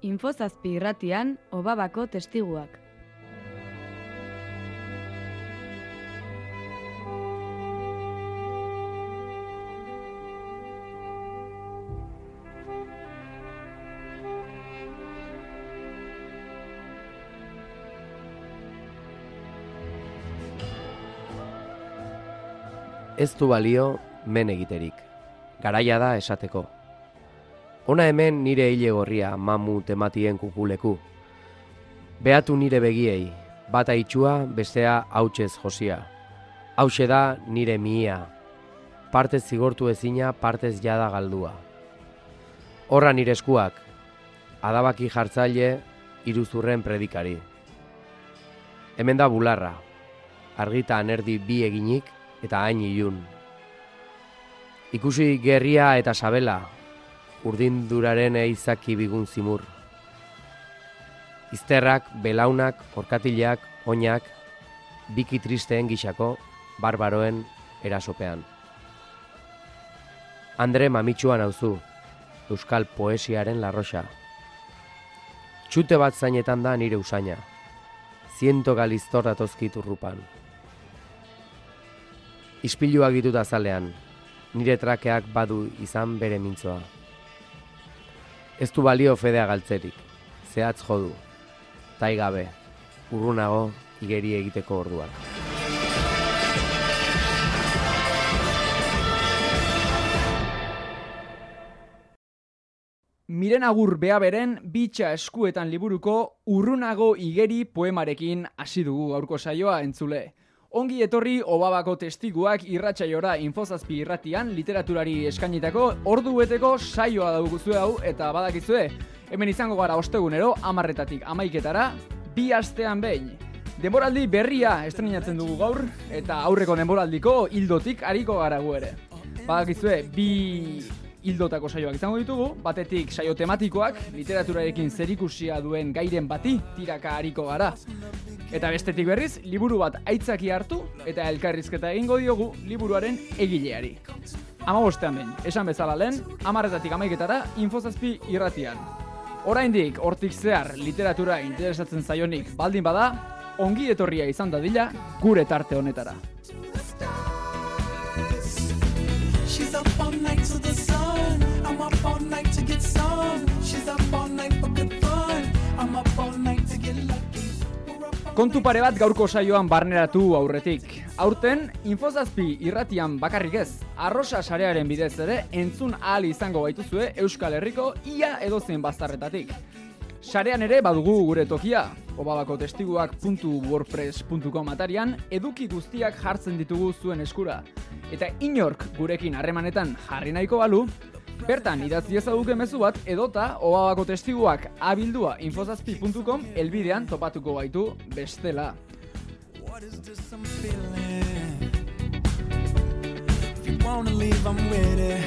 Infozazpi irratian, Obabako testiguak. Ez du balio men egiterik. Garaia da esateko. Hona hemen nire hile gorria mamu tematien kukuleku. Beatu nire begiei, bata itxua, bestea hautsez josia. Hauxe da nire mihia. Partez zigortu ezina, partez jada galdua. Horra nire eskuak, adabaki jartzaile, iruzurren predikari. Hemen da bularra, argita anerdi bi eginik, eta hain ilun. Ikusi gerria eta sabela, urdinduraren eizaki bigun zimur. Izterrak, belaunak, orkatileak, oinak, biki tristeen gixako, barbaroen erasopean. Andre mamitsuan auzu, euskal poesiaren larroxa. Txute bat zainetan da nire usaina, 100 galiztor datozkit urrupan. Ispiluak ditut azalean, nire trakeak badu izan bere mintzoa. Ez du balio fedea galtzerik, zehatz jodu, taigabe, urrunago igeri egiteko orduak. Miren Agur Beaberen bitxa eskuetan liburuko Urrunago igeri poemarekin hasi dugu gaurko saioa entzule. Ongi etorri Obabako testiguak irratsaiora Infozazpi irratian literaturari eskainitako ordubeteko saioa daukuzue hau eta badakizue. Hemen izango gara ostegunero 10:00 11:00 bi astean behin. Denboraldi berria estreinatzen dugu gaur eta aurreko denboraldiko hildotik ariko gara gu ere. Badakizue bi hildotako saioak izango ditugu, batetik saio tematikoak, literaturarekin zerikusia duen gairen bati tiraka ariko gara. Eta bestetik berriz, liburu bat aitzaki hartu eta elkarrizketa egingo diogu liburuaren egileari. 15:00 behin, esan bezala lehen, 10:00 11:00 Infozazpi irratian. Oraindik hortik zehar literatura interesatzen zaionik baldin bada, ongi etorria izan dadila gure tarte honetara. She's up all night to the sun. I'm up all night to get some. She's up all night for good fun. I'm up all night to get lucky. Kontu pare bat gaurko saioan barneratu aurretik. Aurten, Infozazpi irratian bakarrik ez, Arrosa sarearen bidez ere entzun ahal izango gaituzue Euskal Herriko ia edozein bazterretatik. Sarean ere badugu gure tokia, obabakotestiguak.wordpress.com atarian eduki guztiak jartzen ditugu zuen eskura. Eta inork gurekin harremanetan jarri nahiko balu, bertan idatzi ezaguke mezu bat edota obabakotestiguak abildua infozazpi.com elbidean topatuko gaitu bestela. What is this I'm feeling? If you wanna leave, I'm with it.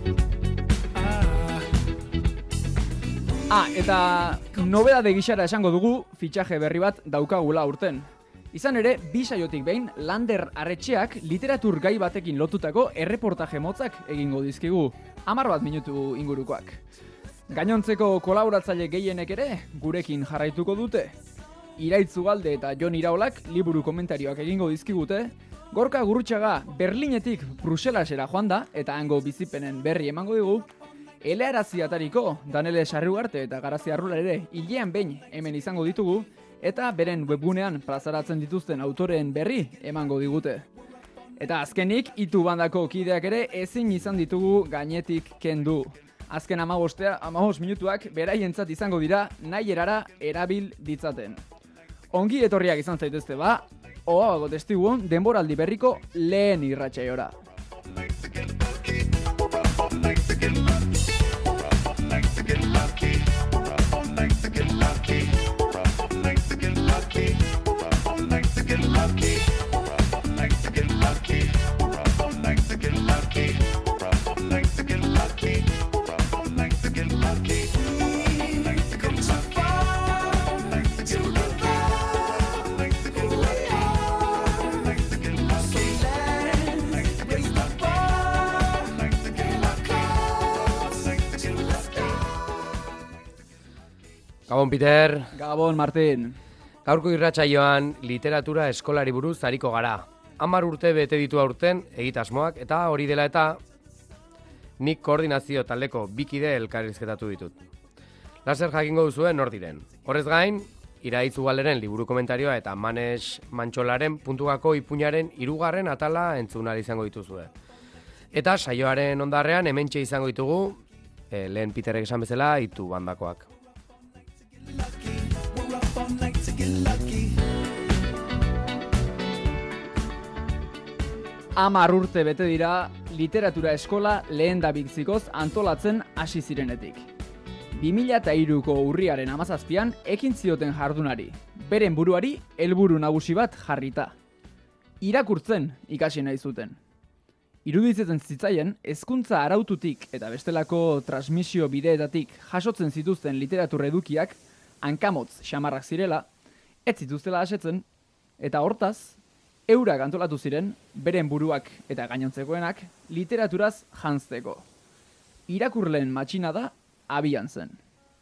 Eta nobedade gixara esango dugu fitxaje berri bat daukagula urten. Izan ere, bi saiotik behin, Lander Arretxeak literatur gai batekin lotutako erreportaje motzak egingo dizkigu, 10 minutu ingurukoak. Gainontzeko kolaboratzaile gehienek ere gurekin jarraituko dute. Iraitz Ugalde eta Jon Iraolak liburu komentarioak egingo dizkigute, Gorka Gurrutxaga Berlinetik Bruselasera joan da eta hango bizipenen berri emango digu, Elearazi atariko Danele Sarrugarte eta Garazi Arrula ere hilean behin hemen izango ditugu eta beren webgunean plazaratzen dituzten autoreen berri emango digute. Eta azkenik, Itu bandako kideak ere ezin izan ditugu gainetik kendu. Azken 15 minutuak beraientzat izango dira nahi erara erabil ditzaten. Ongi etorriak izan zaitezte ba, Obabako testiguon denboraldi berriko lehen irratsaiora. Raise Gabon, Peter. Gabon, Martin. Gaurko irratsaioan literatura eskolari buruz ariko gara. 10 urte bete ditu aurten egitasmoak eta hori dela eta nik koordinazio taldeko bikide elkarrizketatu ditut. Laser jakingo duzuen nor diren. Horrez gain, Iraitz Ugaleren liburu komentarioa eta Manes Mantxolaren puntukako ipuñaren 3. atala entzun ahal izango dituzue. Eta saioaren ondarrean hementxe izango ditugu, lehen Peterrek esan bezala, itu bandakoak. We're up all night to get lucky. 10 urte bete dira literatura eskola lehen dabikzikoz antolatzen hasi zirenetik. 2003ko urriaren 17an ekin zioten jardunari, beren buruari helburu nagusi bat jarrita. Irakurtzen ikasi nahi zuten. Iruditzen zitzaien hezkuntza araututik eta bestelako transmisio bideetatik jasotzen zituzten literatur edukiak hankamotz xamarrak zirela, ez zituztela asetzen, eta hortaz, eurak antolatu ziren, beren buruak eta gainontzekoenak literaturaz janzteko. Irakurleen matxina da abian zen.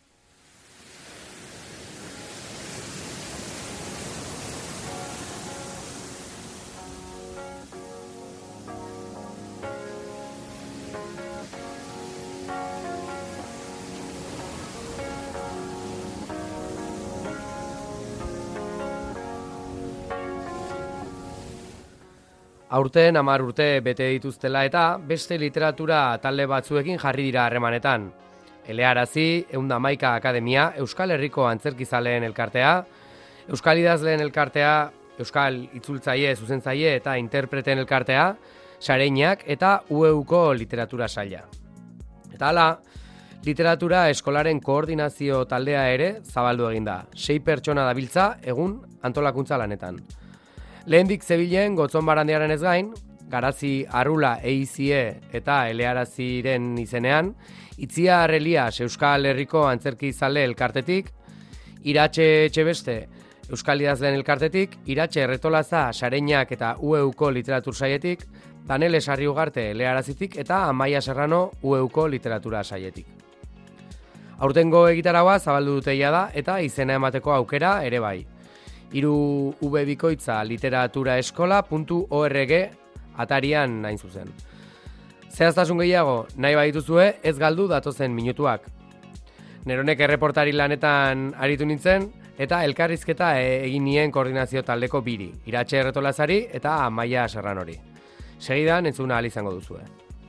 Aurten 10 urte bete dituztela eta beste literatura talde batzuekin jarri dira harremanetan. Elearazi, 111 Akademia, Euskal Herriko Antzerkizaleen Elkartea, Euskal Idazleen Elkartea, Euskal Itzultzaile, Zuzentzaile eta Interpreten Elkartea, Sareinak eta UEUko literatura saila. Eta hala, literatura eskolaren koordinazio taldea ere zabaldu eginda. 6 pertsona dabiltza egun antolakuntza lanetan. Lehendik zebilen Gotzon Barandiaren ez gain, Garazi Arrula Eizie eta Elearaziren izenean, Itziar Elias Euskal Herriko Antzerkizale Elkartetik, Iratxe Etxebeste Euskal Idazleen Elkartetik, Iratxe Erretolaza Sareinak eta UEUko literatur saietik, Danele Sarriugarte Elearazitik eta Amaia Serrano UEUko literatura saietik. Aurtengo egitaraua zabaldu duteia da eta izena emateko aukera ere bai. 3vbikoitza literaturaeskola.org atarian nain zuzen. Zehaztasun gehiago nahi badituzue ez galdu datozen minutuak. Neronek erreportari lanetan aritu nintzen eta elkarrizketa egin nien koordinazio taldeko biri, Iratxe Erretolazari eta Amaia Serranori. Segidan entzuna ahal izango duzue.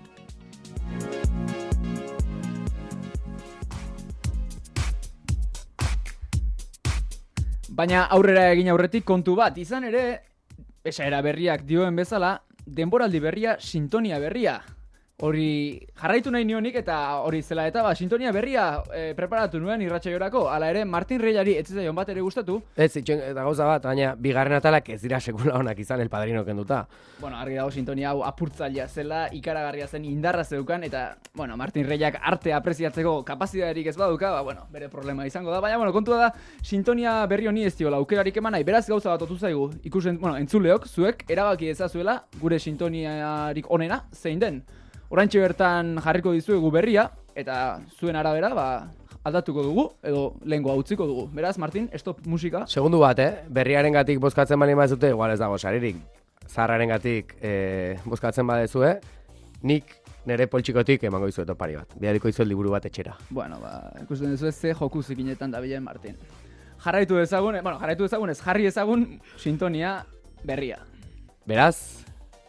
Baina aurrera egin aurretik kontu bat, izan ere, esaera berriak dioen bezala, denboraldi berria, sintonia berria. Hori jarraitu nahi nionik eta hori zela eta sintonia berria preparatu nuen irratsaiorako. Hala ere, Martin Reyari ez zitzaion bat ere gustatu. Ez, eta gauza bat, baina bigarren atalak ez dira sekula honak izan El Padrino kenduta. Bueno, argi dago sintonia hau apurtzailea zela, ikaragarria zen, indarra zeukan, eta, bueno, Martin Reyak arte apreziatzeko kapazitaterik ez baduka, bere problema izango da. Baina, kontua da, sintonia berri honi ez diola aukerarik eman nahi, beraz gauza bat otu zaigu. Entzuleok, zuek, erabaki ezazuela gure sintoniarik onena zein den. Oraintxe bertan jarriko dizuegu berria, eta zuen arabera, aldatuko dugu, edo lehengoa utziko dugu. Beraz, Martin, stop musika. Segundu bat, berriaren gatik bozkatzen bani mazute, igual ez dago saririk. Zaharraren gatik bozkatzen badezue, nik nire poltsikotik emango dizuet opari bat. Bidaliko dizuet liburu bat etxera. Bueno, ikusten duzu ze joku zikinetan dabilen, Martin. Jarri ezagun sintonia berria. Beraz,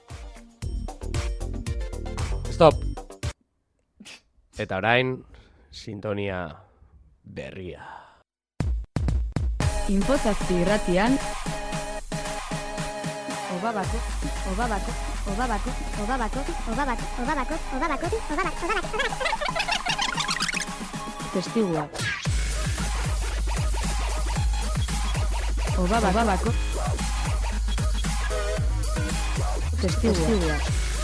stop! Eta orain, sintonia berria. Infozazpi irratian, testiguak. Testiguak.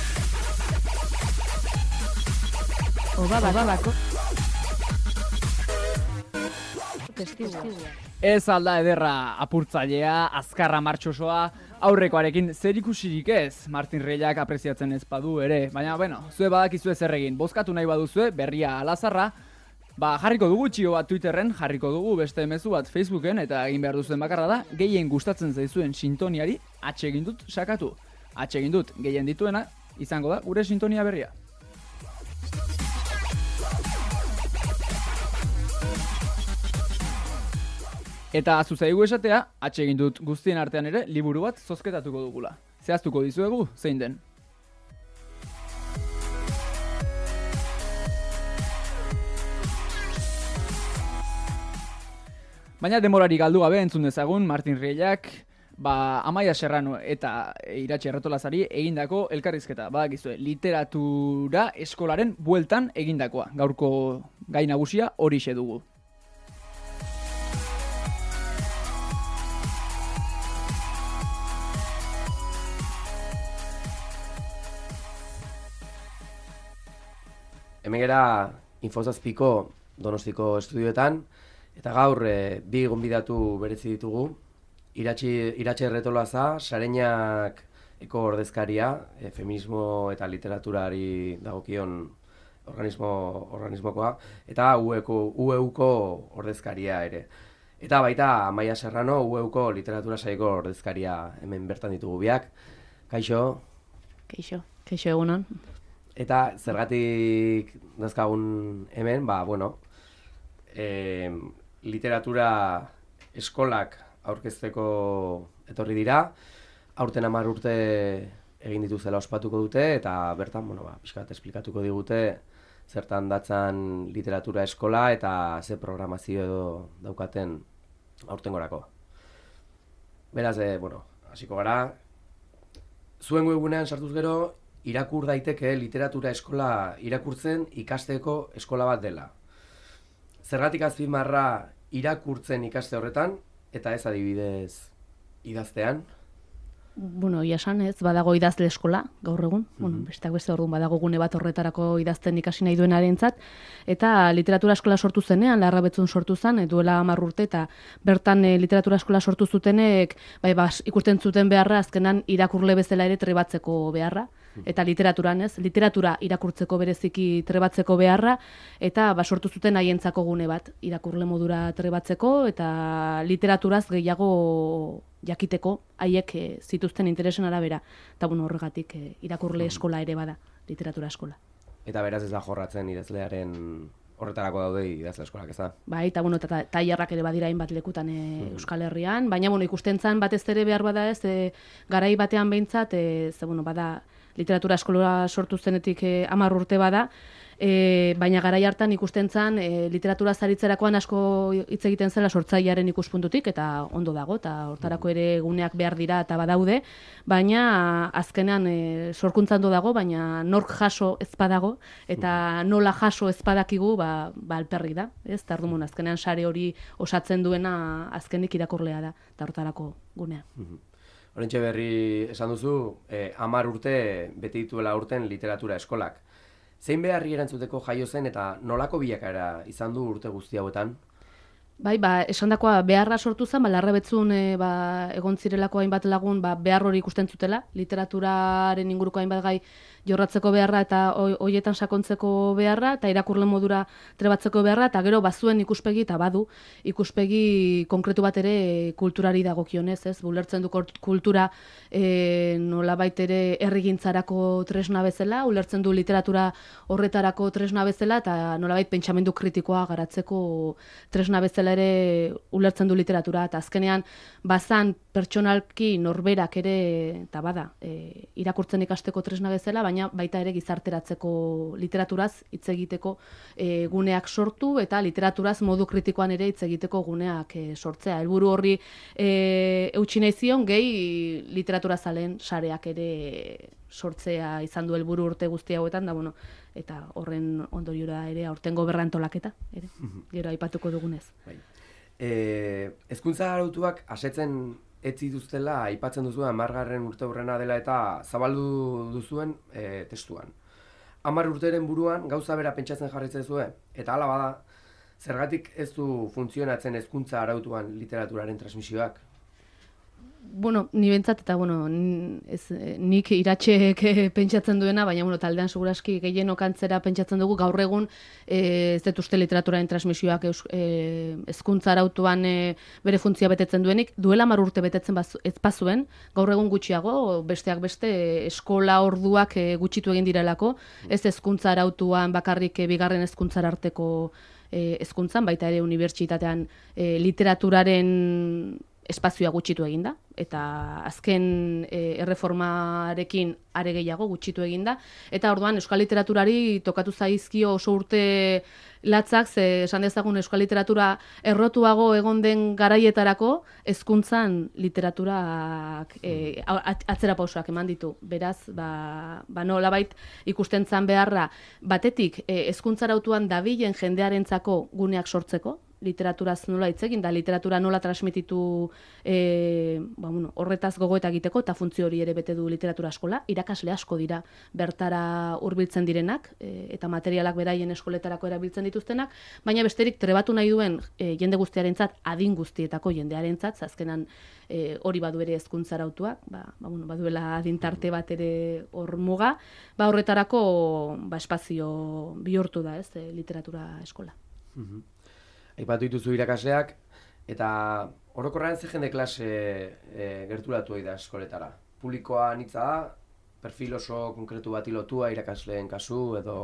Ez alda ederra apurtzailea, azkarra martxosoa, aurrekoarekin zerikusirik ez, Martin Reyak apreziatzen ez badu ere. Baina, zue badakizue zer egin, bozkatu nahi baduzue, berria alazarra, Jarriko dugu txio bat Twitterren, jarriko dugu beste mezu bat Facebooken, eta egin behar duzuen bakarra da, gehien gustatzen zaizuen sintoniari egin dut sakatu. Egin dut gehien dituena, izango da gure sintonia berria. Eta zuzaigu esatea, egin dut guztien artean ere, liburu bat zozketatuko dugula. Zehaztuko dizuegu, zein den. Baina demorari galdu gabe entzun dezagun Martin Riellak, Amaia Serrano eta Iratxe Erratolazari egindako elkarrizketa. Badakizue, literatura eskolaren bueltan egindakoa. Gaurko gai nagusia horixe dugu. Hemen gara Infozazpiko Donostiko estudioetan, eta gaur bi gonbidatu berezi ditugu. Iratxe Erratolaza, Sareinak eko ordezkaria, feminismo eta literaturari dagokion organismokoa, eta UEUko ordezkaria ere. Eta baita Amaia Serrano, UEUko literatura saileko ordezkaria hemen bertan ditugu biak. Kaixo? Kaixo egunon. Eta zergatik dazkagun hemen, literatura eskolak aurkezteko etorri dira, aurten 10 urte egin dituzela ospatuko dute, eta bertan, pixka bat esplikatuko digute zertan datzan literatura eskola eta ze programazio daukaten aurtengorako. Beraz, hasiko gara. Zuen webgunean sartuz gero, irakur daiteke literatura eskola irakurtzen ikasteko eskola bat dela. Zergatik azpimarra irakurtzen ikaste horretan, eta ez adibidez idaztean? Iasan ez, badago idazle eskola, gaur egun. Besteak beste orduan badago gune bat horretarako idazten ikasi nahi duenarentzat. Eta literatura eskola sortu zenean, Larrabetzun sortu zen, duela 10 urte, eta bertan literatura eskola sortu zutenek, ikusten zuten beharra, azkenan irakurle bezala ere trebatzeko beharra. Eta literaturan ez, literatura irakurtzeko bereziki trebatzeko beharra, eta sortu zuten haientzako gune bat, irakurle modura trebatzeko, eta literaturaz gehiago jakiteko, haiek zituzten interesen arabera. Eta horregatik irakurle eskola ere bada, literatura eskola. Eta beraz ez da jorratzen idazlearen horretarako daude idazle eskolak, ez da? Eta tailerrak ere badira hainbat lekutan Euskal Herrian, baina ikusten zan batez ere behar bada ez, garai batean behintzat, bada literatura eskola sortu zenetik 10 urte bada, baina garai hartan ikusten zan literatura zaritzerakoan asko hitz egiten zela sortzailearen ikuspuntutik, eta ondo dago, eta hortarako ere guneak behar dira eta badaude, baina azkenean sorkuntzan dago, baina nork jaso ez badago, eta nola jaso ez badakigu, alperri da, ez? Eta orduan azkenean sare hori osatzen duena azkenik irakurlea da, eta hortarako gunea. Horrentxe berri esan duzu, 10 urte bete dituela urten literatura eskolak. Zein beharri erantzuteko jaio zen eta nolako bilakaera izan du urte guzti hauetan? Esandakoa beharra sortu zen, Larrabetzun egon zirelako hainbat lagun behar hori ikusten zutela, literaturaren inguruko hainbat gai jorratzeko beharra eta hoietan sakontzeko beharra, eta irakurle modura trebatzeko beharra, eta gero bazuen ikuspegi eta badu ikuspegi konkretu bat ere kulturari dagokionez, ez? Ulertzen du kultura nolabait ere herrigintzarako tresna bezala, ulertzen du literatura horretarako tresna bezala, eta nolabait pentsamendu kritikoa garatzeko tresna bezala ere ulertzen du literatura, eta azkenean bazan pertsonalki norberak ere, eta irakurtzen ikasteko tresna bezala, baina baita ere gizarteratzeko literaturaz hitz egiteko guneak sortu, eta literaturaz modu kritikoan ere hitz egiteko guneak sortzea. Helburu horri eutsi nahi zion, gehi literatura zalen sareak ere sortzea izan du helburu urte guzti hauetan, eta horren ondoriora ere aurtengo berrantolaketa, ere, gero aipatuko dugunez. Hezkuntza arautuak asetzen ez dituztela aipatzen duzu 10. urteurrena dela eta zabaldu duzuen testuan. 10 urteren buruan gauza bera pentsatzen jarritzen zuen, eta hala bada, zergatik ez du funtzionatzen hezkuntza arautuan literaturaren transmisioak? Bueno, ni bentsat, eta bueno, nik iratxek pentsatzen duena, baina bueno, taldean seguraski gehienok antzera pentsatzen dugu gaur egun ez dut uste literaturaren transmisioak hezkuntza arautuan bere funtzioa betetzen duenik, duela 10 urte betetzen ez bazuen, gaur egun gutxiago, besteak beste eskola orduak gutxitu egin direlako, ez hezkuntza arautuan bakarrik bigarren hezkuntzara arteko hezkuntzan, baita ere unibertsitatean literaturaren espazioa gutxitu eginda, eta azken erreformarekin are gehiago gutxitu eginda, eta orduan euskal literaturari tokatu zaizkio oso urte latzak, ze esan dezagun euskal literatura errotuago egon den garaietarako hezkuntzan literaturak atzera pausoak eman ditu. Beraz, nolabait ikusten zan beharra batetik hezkuntza arautuan dabilen jendearentzako guneak sortzeko, literaturaz nola hitz egin da, literatura nola transmititu horretaz gogoeta egiteko, eta funtzio hori ere bete du literatura eskola. Irakasle asko dira bertara hurbiltzen direnak, eta materialak beraien eskoletarako erabiltzen dituztenak, baina besterik trebatu nahi duen jende guztiarentzat, adin guztietako jendearentzat, azkenan hori badu ere hezkuntza arautuak, baduela adin tarte bat ere hor muga, horretarako espazio bihurtu da, ez, literatura eskola. Aipatu dituzu irakasleak, eta orokorrean ze jende klase gerturatu da eskoletara? Publikoa anitza da, perfil oso konkretu bati lotua irakasleen kasu, edo...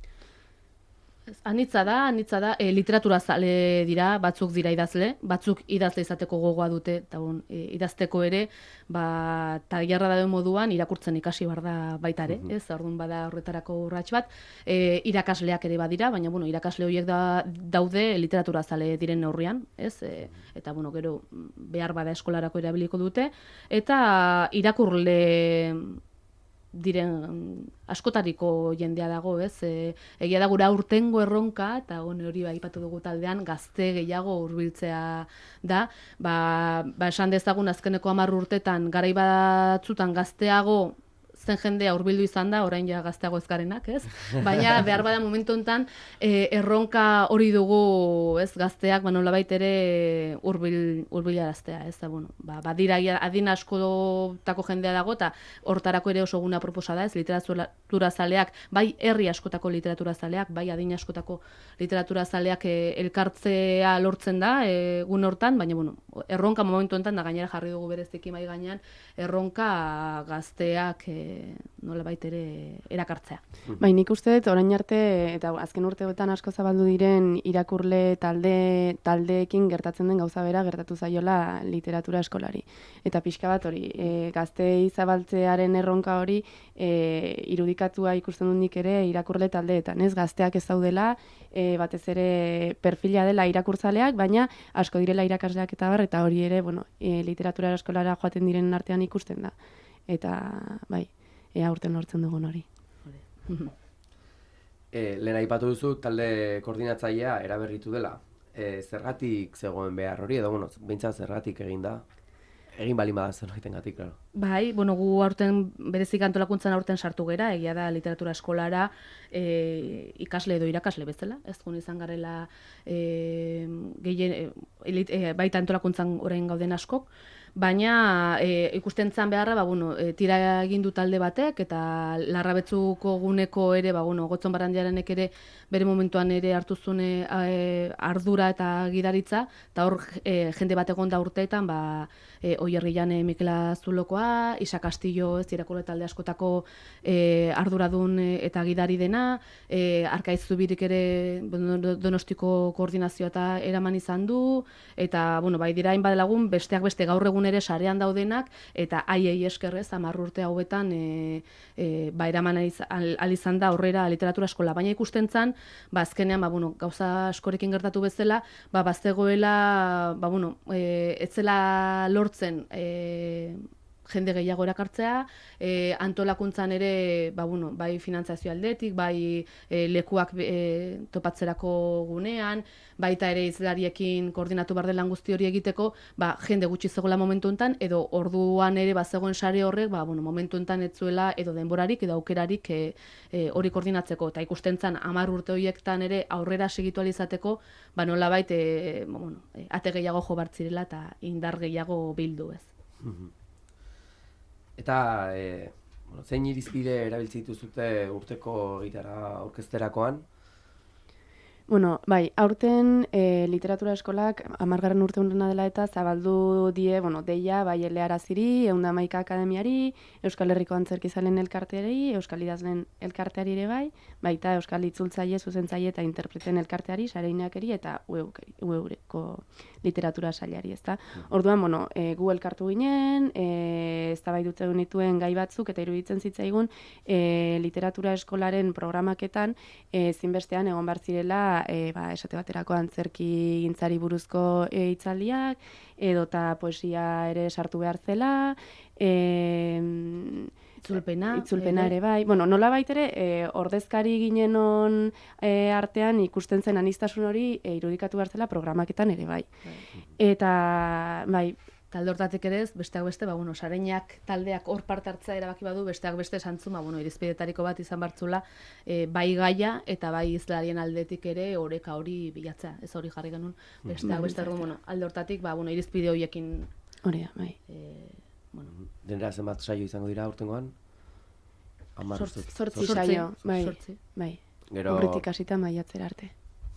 Anitza da, literatura zale dira, batzuk dira idazle, batzuk idazle izateko gogoa dute, eta idazteko ere, tailerra dauden moduan irakurtzen ikasi behar da baita ere, ez? Orduan bada horretarako urrats bat, irakasleak ere badira, baina irakasle horiek daude literatura zale diren neurrian, ez? Eta gero behar bada eskolarako erabiliko dute, eta irakurle diren askotariko jendea dago, ez? Egia da gura urtengo erronka, eta hori aipatu dugu taldean, gazte gehiago hurbiltzea da. Esan dezagun azkeneko 10 urtetan garai batzutan gazteago zen jendea hurbildu izan da, orain ja gazteago ez garenak, ez? Baina behar bada momentu honetan erronka hori dugu, ez, gazteak nolabait ere hurbilaraztea, ez da, badira adin askotako jendea dago, eta hortarako ere oso guna proposa da, ez, literatura zaleak, bai herri askotako literatura zaleak, bai adin askotako literatura zaleak elkartzea lortzen da, gune hortan, baina, erronka momentu honetan, da gainera jarri dugu bereziki mai gainean, erronka gazteak nolabait ere erakartzea. Bai, nik uste dut orain arte, eta azken urteetan asko zabaldu diren irakurle taldeekin gertatzen den gauza bera gertatu zaiola literatura eskolari. Eta pixka bat hori, gazteei zabaltzearen erronka hori irudikatua ikusten dut nik ere irakurle taldeetan, ez? Gazteak ez daudela, batez ere perfila dela irakurtzaleak, baina asko direla irakasleak eta bar, eta hori ere, literatura eskolara joaten diren artean ikusten da. Eta, bai, ea urten lortzen dugun hori. Lehen aipatu duzu, talde koordinatzailea eraberritu dela. Zergatik zegoen behar hori, edo, behintzat zergatik egin da? Egin balin bada zergaitengatik, claro. Bai, gu aurten, berezik antolakuntzan aurten sartu gera, egia da literatura eskolara ikasle edo irakasle bezala, ez gun izan garela baita antolakuntzan orain gauden askok, baina ikusten zan beharra, tira egin du talde batek, eta Larrabetzuko guneko ere, Gotzon Barandiaranek ere bere momentuan ere hartu zuen ardura eta gidaritza, eta hor jende bat egon da urteetan, Oierrian Mikela Zulokoa, Isa Castillo, ez irakurle talde askotako arduradun eta gidari dena, Arkaiz Zubirik ere Donostiko koordinazioa eta eraman izan du, eta bai dira hainbat lagun, besteak beste gaur egun ere sarean daudenak, eta haiei eskerrez 10 urte hauetan eraman al izan da aurrera literatura eskola, baina ikusten zan, azkenean gauza askorekin gertatu bezala, bazegoela ez zela lortzen jende gehiago erakartzea, antolakuntzan ere, bai finantzazio aldetik, bai lekuak topatzerako gunean, baita ere izlariekin koordinatu behar den lan guzti hori egiteko, jende gutxi zegoela momentu enten, edo orduan ere bazegoen sare horrek, momentu enten ez zuela edo denborarik edo aukerarik hori koordinatzeko, eta ikusten zan 10 urte horiektan ere aurrera segitu alizateko, nolabait ate gehiago jo bartzirela eta indar gehiago bildu, ez. Eta, zein irizpide erabiltzi dituzute urteko gitarra orkesterakoan? Bueno, bai, aurten literatura eskolak 10. urte urrena dela eta zabaldu die, deia bai elearaziri, 111 akademiari, Euskal Herriko Antzerkizaleen elkarteari, Euskal Idazleen elkarteari ere bai, baita Euskal Itzultzaile, Zuzentzaile eta Interpreten elkarteari, Sareineakeri eta Ueureko literatura sailari, ezta? Orduan, gu elkartu ginen, eztabaidatu nituen gai batzuk eta iruditzen zitzaigun literatura eskolaren programaketan zinbestean egon bar zirela esate baterako antzerki gintzari buruzko hitzaldiak, edota poesia ere sartu behar zela, Itzulpena ere bai. Nola baitere, ordezkari ginenon artean ikusten zen anistasun hori irudikatu behar zela programaketan ere bai. Eta, bai, talde hortatik ere ez, besteak beste, Sareinak taldeak hor parte hartzea erabaki badu, besteak beste santzun, irizpidetariko bat izan bartzula, bai gaia eta bai izlarien aldetik ere oreka hori bilatzea, ez hori jarri genuen, besteak beste, alde hortatik, irizpide horiekin... Hori da, bai. Denera zenbat saio izango dira urtengoan? 8 saio, bai. Urritik hasita maiatzera arte.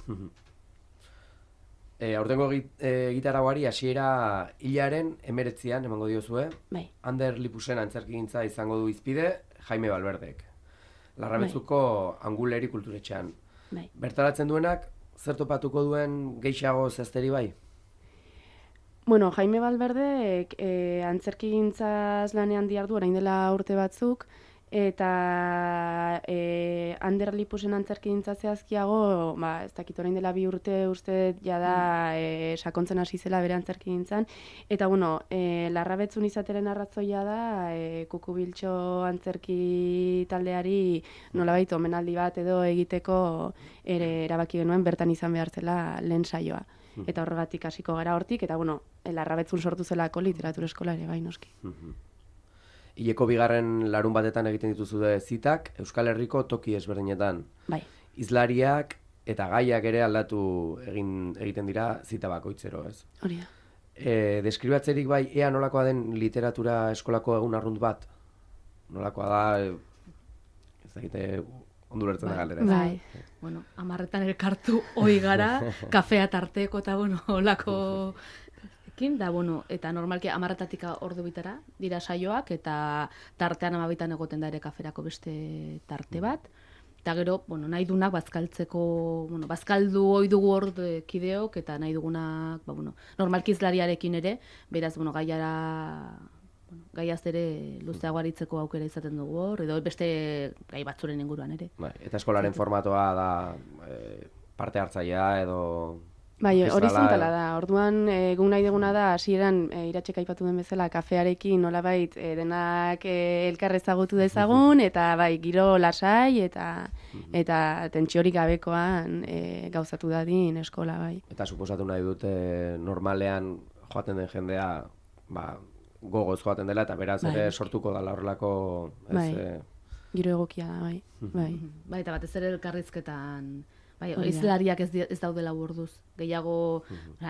Aurtengo gitarrauari hasiera hilaren 19an emango diozue. Bai. Ander Lipusen antzerkigintza izango du hizpide Jaime Balberdek. Larrabetzuko Anguleri kulturetxean. Bai. Bertaratzen duenak zer topatuko duen gehiago zehazteri bai? Jaime Balberdek antzerkigintzaz lanean dihardu orain dela urte batzuk, eta Ander Lipusen antzerkigintza zehazkiago, ez dakit orain dela 2 urte uste jada sakontzen hasi zela bere antzerkigintzan, eta Larrabetzun izateren arrazoia da Kukubiltxo antzerki taldeari nolabait omenaldi bat edo egiteko ere erabaki genuen bertan izan behar zela lehen saioa. Eta horregatik hasiko gara hortik, eta Larrabetzun sortu zelako literatura eskola ere bai noski. Hileko 2. larun batetan egiten dituzu zitak, Euskal Herriko toki ezberdinetan. Bai. Izlariak eta gaiak ere aldatu egiten dira zita bakoitzero, ez? Hori da. Deskribatzerik bai, ea nolakoa den literatura eskolako egun arrunt bat? Nolakoa da, ez dakite, ondo lertzen da galdera. Bai. 10etan elkartu ohi gara, kafea tarteko eta olako... eta normalki 10etatik ordu bitara dira saioak, eta tartean 12etan egoten da ere kaferako beste tarte bat. Eta gero, nahi dunak bazkaltzeko, bazkaldu ohi dugu hor kideok, eta nahi dugunak, normalki izlariarekin ere, beraz, gaiaz ere luzeago aritzeko aukera izaten dugu hor, edo beste gai batzuren inguruan ere. Eta eskolaren formatoa da parte hartzailea edo... Bai, horizontala da. Orduan, egun nahi duguna da, hasieran Iratxek aipatu den bezala, kafearekin nolabait denak elkar ezagutu dezagun, eta bai, giro lasai eta tentsiorik gabekoan gauzatu dadin eskola, bai. Eta suposatu nahi dute normalean joaten den jendea, gogoz joaten dela, eta beraz ere sortuko dela horrelako... Giro egokia da, bai. Bai, eta batez ere elkarrizketan... Izlariak ez daudela orduz. Gehiago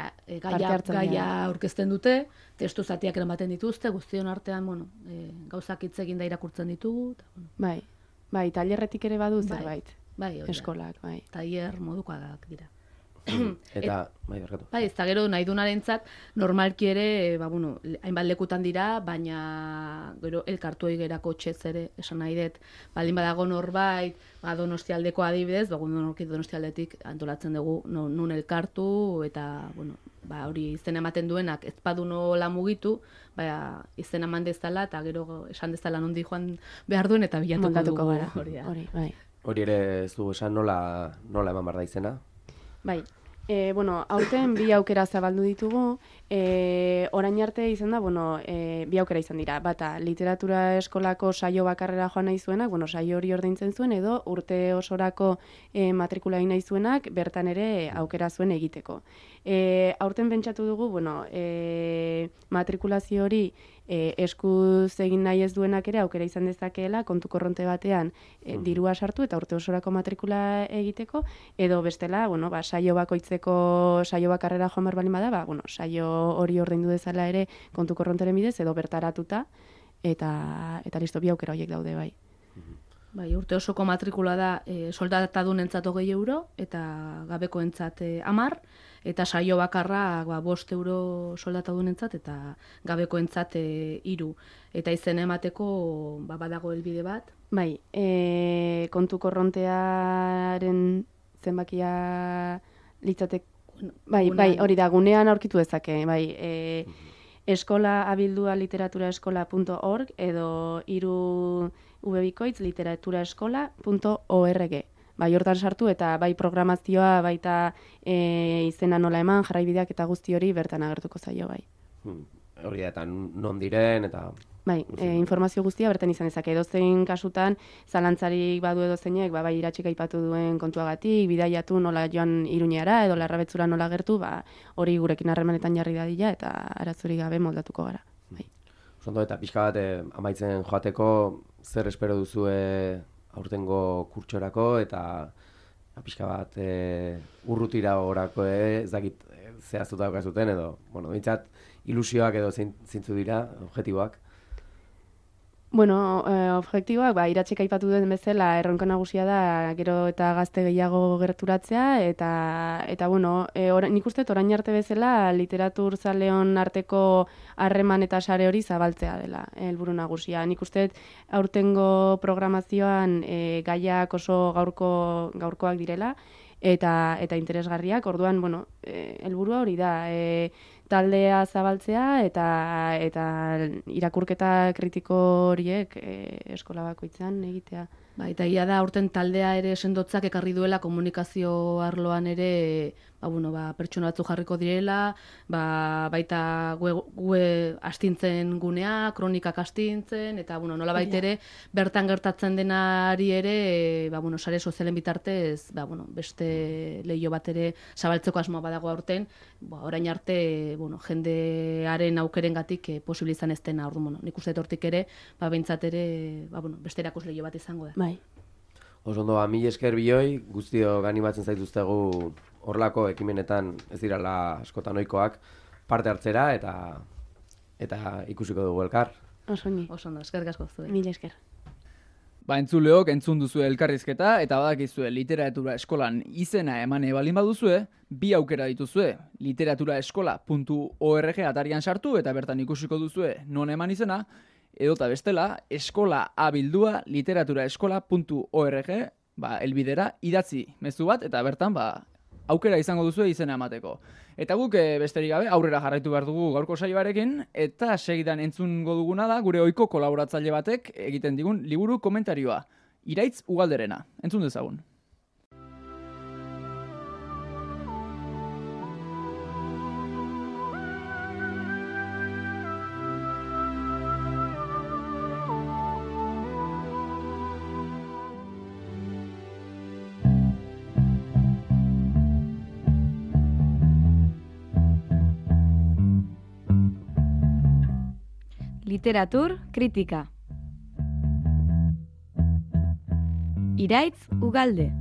gaia aurkezten dute, testu zatiak eramaten dituzte, guztion artean, gauzak hitz egin da irakurtzen ditugu. Bai, tailerretik ere badu zerbait. Bai, eskolak, bai. Tailer modukoak dira. Eta, berkatu. Bai, ez da gero nahi dunarentzat normalki ere, hainbat lekutan dira, baina gero elkartu gerako txez ere, esan nahi dut, baldin badago norbait, Donostialdeko adibidez, Donostialdetik antolatzen dugu nun elkartu, eta, hori izen ematen duenak ez badu nola mugitu, izen eman dezala, eta gero esan dezala nondi joan behar duen, eta bilatuko dugu. Hori ere ez dugu esan nola eman behar da izena? Bai, aurten 2 aukera zabaldu ditugu, orain arte izan da, 2 aukera izan dira, bata literatura eskolako saio bakarrera joan nahi zuenak, saio hori ordaintzen zuen, edo urte osorako matrikula nahi zuenak, bertan ere aukera zuen egiteko. Aurten pentsatu dugu, matrikulazio hori eskuz egin nahi ez duenak ere aukera izan dezakeela kontu korronte batean dirua sartu eta urte osorako matrikula egiteko, edo bestela, saio bakoitzeko saio bakarrera joan behar balin bada, saio hori ordaindu dezala ere kontu korronteren bidez, edo edo bertaratuta, eta listo, bi aukera horiek daude bai. Bai, urte osoko matrikula da soldatadunentzat 20 euro eta gabekoentzat 10, eta saio bakarra 5 euro soldatadunentzat eta gabekoentzat 3. Eta izena emateko badago helbide bat. Bai, kontu korrontearen zenbakia litzatek... Bai, hori da, gunean aurkitu dezake, bai, eskola abildua literaturaeskola.org edo 3 webikoitz literaturaeskola.org. Bai, hortan sartu eta bai programazioa, baita izena nola eman, jarraibideak eta guzti hori bertan agertuko zaio, bai. Hori da, eta non diren, eta... Bai, informazio guztia bertan izan dezake. Edozein kasutan, zalantzarik badu edozeinek, bai Iratxik aipatu duen kontuagatik, bidaiatu nola joan Iruñara edo Larrabetzura nola gertu, hori gurekin harremanetan jarri dadila eta arazorik gabe moldatuko gara. Bai. Ondo, eta pixka bat amaitzen joateko, zer espero duzue aurtengo kurtsorako, eta pixka bat urrutira orako ez dakit zehaztuta daukazuten, edo, bueno, bintzat ilusioak edo zintzu dira, objektiboak. Bueno, objektiboak, Iratxek aipatu duen bezala, erronka nagusia da gero eta gazte gehiago gerturatzea, eta bueno, nik uste orain arte bezala literatur zaleon arteko harreman eta sare hori zabaltzea dela, helburu nagusia. Nik uste aurtengo programazioan gaiak oso gaurkoak direla, eta interesgarriak, orduan, bueno, helburua hori da, taldea zabaltzea eta irakurketa kritiko horiek eskola bakoitzean egitea. Eta ia da, aurten taldea ere sendotzak ekarri duela komunikazio arloan ere pertsona batzu jarriko direla, baita gue astintzen gunea, kronikak astintzen, eta nola ere bertan gertatzen denari ere, sare sozialen bitartez, beste leio bat ere zabaltzeko asmoa badago aurten, orain arte jendearen aukerengatik posible izan ez dena, nik uste hortik ere, behintzat ere, beste erakusleio bat izango da. Bai. Oso ondo, mila esker bioi, guztio ganimatzen zaituztegu horlako ekimenetan ez dirala askotan ohikoak parte hartzera eta ikusiko dugu elkar. Oso ondo, eskerrik asko zuen. Mila esker. Entzuleok entzun duzue elkarrizketa eta badakizue literatura eskolan izena emane balin baduzue, bi aukera dituzue, literaturaeskola.org atarian sartu eta bertan ikusiko duzue non eman izena, edota bestela, eskola abildua literaturaeskola.org helbidera idatzi mezu bat eta bertan aukera izango duzue izena emateko. Eta guk besterik gabe aurrera jarraitu behar dugu gaurko saioarekin eta segidan entzungo duguna da gure ohiko kolaboratzaile batek egiten digun liburu komentarioa. Iraitz Ugalderena. Entzun dezagun. Literatur kritika. Iraitz Ugalde.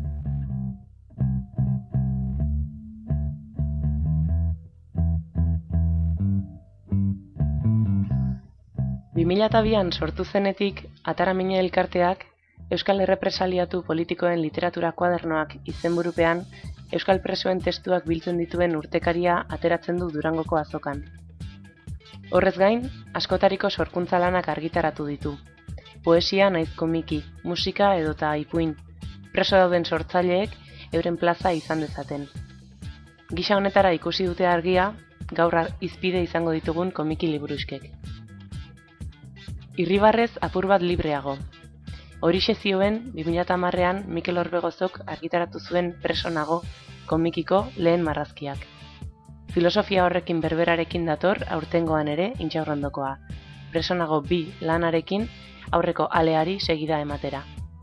...2002an sortu zenetik, Ataramine elkarteak Euskal Errepresaliatu politikoen literatura kuadernoak izenburupean Euskal presoen testuak biltzen dituen urtekaria ateratzen du Durangoko azokan. Horrez gain, askotariko sorkuntza lanak argitaratu ditu. Poesia naiz komiki, musika edota ipuin, preso dauden sortzaileek euren plaza izan dezaten. Gisa honetara ikusi dute argia, gaur hizpide izango ditugun komiki liburuskek. Irribarrez apur bat libreago. Horixe zioen 2010ean Mikel Orbegozok argitaratu zuen Preso nago komikiko lehen marrazkiak. Filosofia horrekin berberarekin dator aurtengoan ere Intxaurrondokoa. Preso nago 2 lanarekin aurreko aleari segida ematera.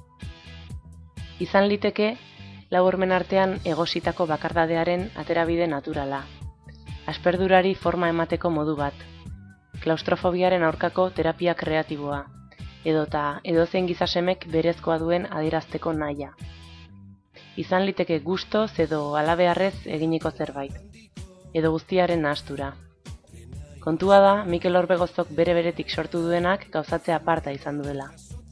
Izan liteke, lau hormen artean egositako bakardadearen aterabide naturala. Asperdurari forma emateko modu bat. Klaustrofobiaren aurkako terapia kreatiboa. Edota edozein gizasemek berezkoa duen adierazteko nahia. Izan liteke gustoz edo halabeharrez eginiko zerbait. Edo guztiaren nahastura. Kontua da, Mikel Orbegozok bere-beretik sortu duenak gauzatzea aparta izan duela.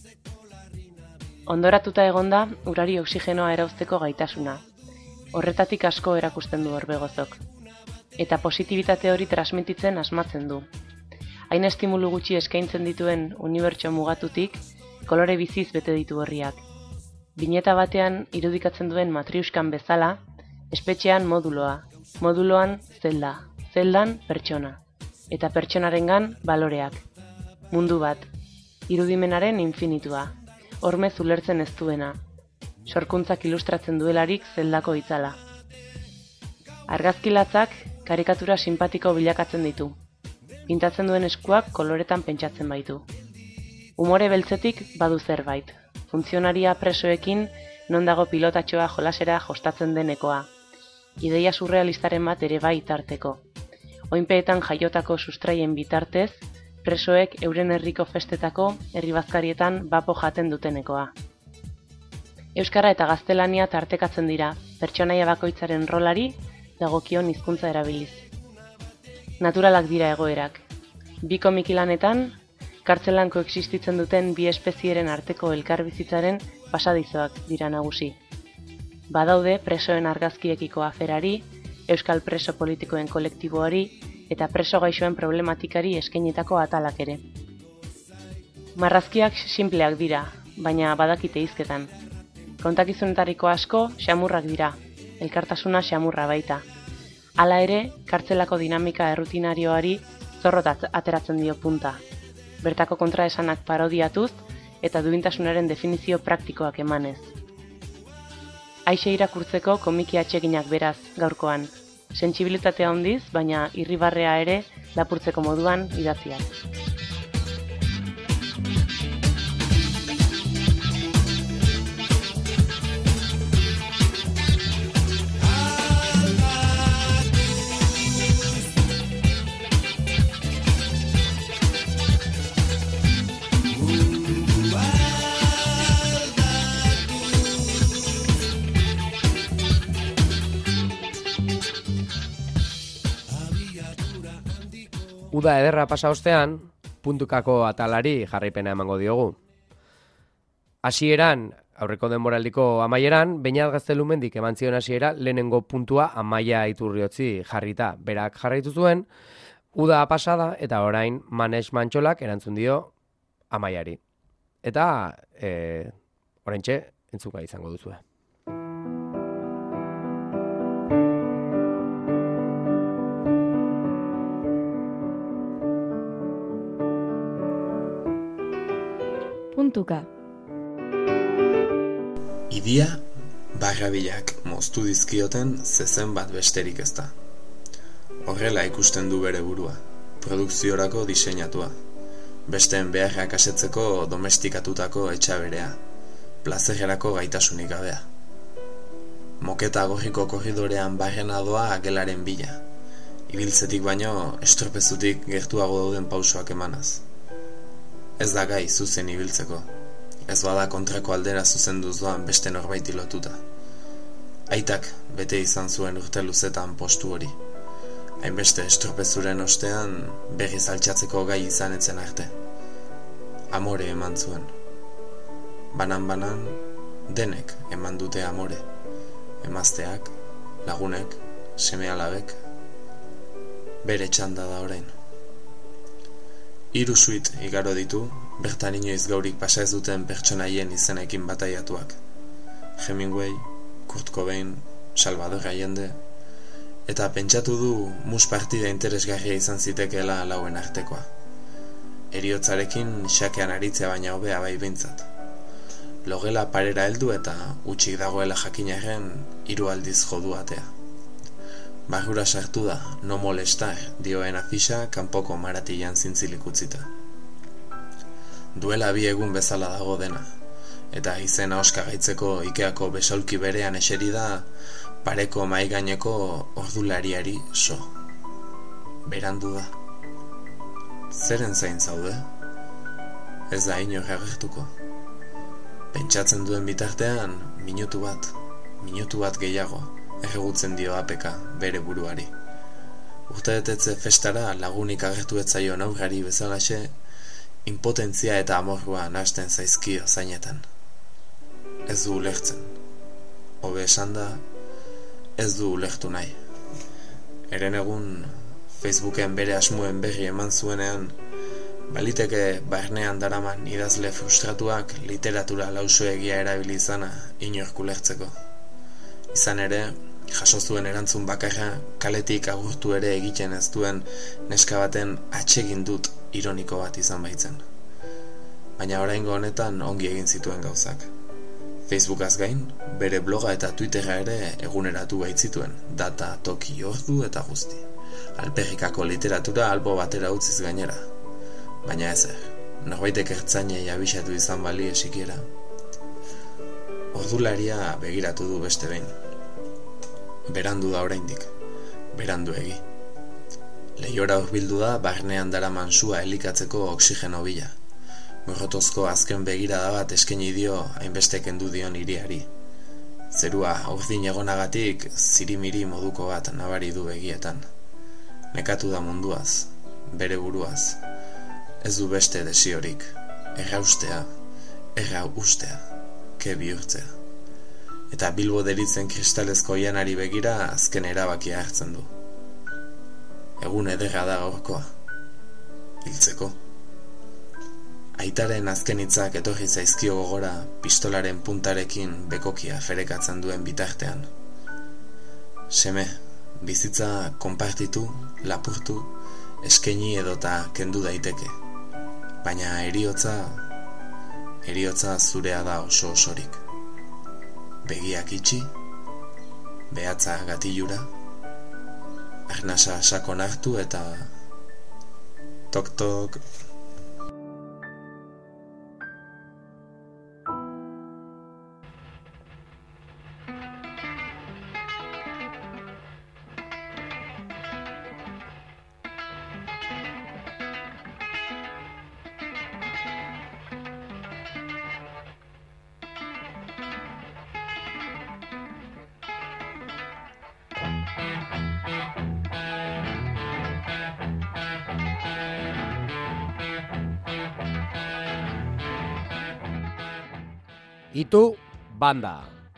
Ondoratuta egonda, urari oxigenoa erauzteko gaitasuna. Horretatik asko erakusten du Orbegozok. Eta positibitate hori transmititzen asmatzen du. Hain estimulu gutxi eskaintzen dituen unibertso mugatutik, kolore biziz bete ditu horriak. Bineta batean irudikatzen duen matriuskan bezala, espetxean moduloa, moduloan zelda, zeldan pertsona, eta pertsonarengan baloreak. Mundu bat, irudimenaren infinitua, hormez ulertzen ez duena, sorkuntzak ilustratzen duelarik zeldako itzala. Argazkilatzak karikatura simpatiko bilakatzen ditu. Pintatzen duen eskuak koloretan pentsatzen baitu. Umore beltzetik badu zerbait. Funtzionaria presoekin non dago pilotatxoa jolasera jostatzen denekoa. Ideia surrealistaren bat ere bai tarteko. Oinpeetan jaiotako sustraien bitartez, presoek euren herriko festetako herribazkarietan bapo jaten dutenekoa. Euskara eta gaztelania tartekatzen dira, pertsonaia bakoitzaren rolari dagokion hizkuntza erabiliz. Naturalak dira egoerak. Bi komikilanetan, kartzelan koexistitzen duten bi espezieren arteko elkarbizitzaren pasadizoak dira nagusi. Badaude presoen argazkiekiko aferari, euskal preso politikoen kolektiboari eta preso gaixoen problematikari eskainitako atalak ere. Marrazkiak sinpleak dira, baina badakite hizketan. Kontakizunetariko asko xamurrak dira, elkartasuna xamurra baita. Hala ere, kartzelako dinamika errutinarioari zorrot ateratzen dio punta. Bertako kontraesanak parodiatuz eta duintasunaren definizio praktikoak emanez. Aixe irakurtzeko komiki atseginak beraz gaurkoan. Sentsibilitatea handiz, baina irribarrea ere lapurtzeko moduan idatziak. Uda ederra pasa ostean, puntukako atalari jarraipena emango diogu. Hasieran, aurreko denboraldiko amaieran, Beñat Gaztelumendik eman zion hasiera lehenengo puntua Amaia Iturriotzi jarrita. Berak jarraitu zuen, uda pasada eta orain Manex Mantxolak erantzun dio Amaiari. Eta oraintxe entzuka izango duzue. Puntuka. Idia, barrabilak moztu dizkioten zezen bat besterik ez da. Horrela ikusten du bere burua, produkziorako diseinatua, besteen beharrak asetzeko domestikatutako etxaberea, plazerrerako gaitasunik gabea. Moketa gorriko korridorean barrena doa gelaren bila, ibiltzetik baino estropezutik gertuago dauden pausoak emanaz. Ez da gai zuzen ibiltzeko, ez bada kontrako aldera zuzenduz doan beste norbaiti lotuta. Aitak bete izan zuen urte luzetan postu hori, hainbeste estropezuren ostean berriz altxatzeko gai izan etzen arte. Amore eman zuen. Banan-banan denek eman dute amore, emazteak, lagunek, seme-alabek, bere txanda da orain. 3 suit igaro ditu, bertan inoiz gaurik pasa ez duten pertsonaien izenekin bataiatuak. Hemingway, Kurt Cobain, Salvador Allende, eta pentsatu du mus partida interesgarria izan zitekeela lauen artekoa. Heriotzarekin xakean aritzea baina hobea bai behintzat. Logela parera heldu eta utxik dagoela jakinaren 3 aldiz jodu atea. Barrura sartu da, no molestar, dioen afisa kanpoko maratilan zintzilik utzita. Duela 2 egun bezala dago dena, eta izena oskagaitzeko Ikeako besaulki berean eseri da pareko maigaineko ordulariari so. Berandu da. Zeren zain zaude? Ez da inor agertuko. Pentsatzen duen bitartean, minutu bat gehiago, erregutzen dio apeka bere buruari. urtebetetze festara lagunik agertu etzaion aurrari bezalaxe, impotentzia eta amorrua nahasten zaizkio zainetan. Ez du ulertzen. Hobe esan da, ez du ulertu nahi. Eren egun Facebooken bere asmoen berri eman zuenean, baliteke barnean daraman idazle frustratuak literatura lausoegia erabili izana inork ulertzeko. Izan ere, jaso zuen erantzun bakarra kaletik agurtu ere egiten ez duen neska baten atsegin dut ironiko bat izan baitzen. Baina oraingo honetan ongi egin zituen gauzak. Facebookaz gain, bere bloga eta Twitterra ere eguneratu baitzituen, data, toki, ordu eta guzti. Alperrikako literatura albo batera utziz gainera. Baina ezer, norbaitek ertzainei abisatu izan bali esikiera. Ordularia begiratu du beste behin. Berandu da oraindik, beranduegi. Lehiora hurbildu da barnean daraman sua elikatzeko oxigeno bila. Morrotozko azken begirada bat eskaini dio hainbeste kendu dion hiriari. Zerua urdin egonagatik zirimiri moduko bat nabari du begietan. Nekatu da munduaz, bere buruaz. Ez du beste desiorik, erraustea, erra ustea, ke bihurtzea. Eta Bilbo deritzen kristalezko janari begira azken erabakia hartzen du. Egun ederra da gaurkoa, hiltzeko. Aitaren azken hitzak etorri zaizkio gogora pistolaren puntarekin bekokia ferekatzen duen bitartean. Seme, bizitza konpartitu, lapurtu, eskaini edota kendu daiteke. Baina heriotza zurea da oso osorik. Begiak itxi, behatza gatilura, arnasa sakon hartu eta tok-tok. Itu banda.